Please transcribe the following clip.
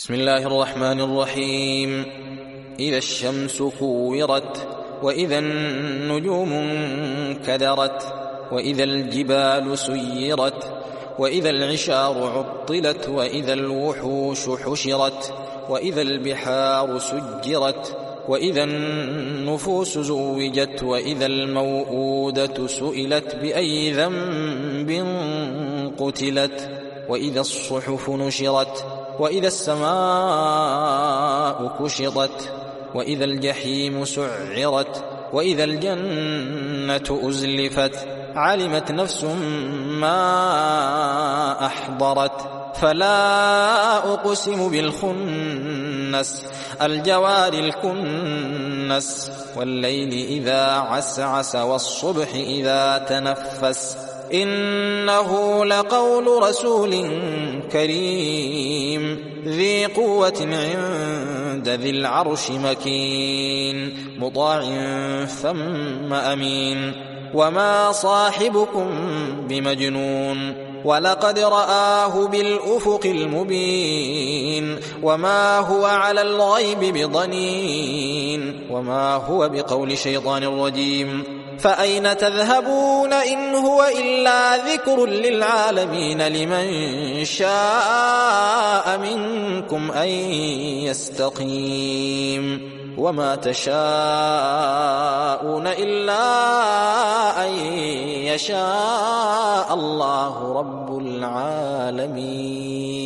بسم الله الرحمن الرحيم. إذا الشمس كورت، وإذا النجوم انكدرت، وإذا الجبال سيرت، وإذا العشار عطلت، وإذا الوحوش حشرت، وإذا البحار سجرت، وإذا النفوس زوجت، وإذا الموءودة سئلت بأي ذنب قتلت، وإذا الصحف نشرت، وإذا السماء كشطت، وإذا الجحيم سعرت، وإذا الجنة أزلفت، علمت نفس ما أحضرت. فلا أقسم بالخنس، الجوار الكنس، والليل إذا عسعس، والصبح إذا تنفس، إنه لقول رسول كريم ذي قوة عند ذي العرش مكين، مطاع ثم أمين. وما صاحبكم بمجنون، ولقد رآه بالأفق المبين، وما هو على الغيب بضنين، وما هو بقول شيطان رجيم. فأين تذهبون إن هو إلا ذكر للعالمين، لمن شاء منكم أن يستقيم. وما تشاءون إلا أن يشاء الله رب العالمين.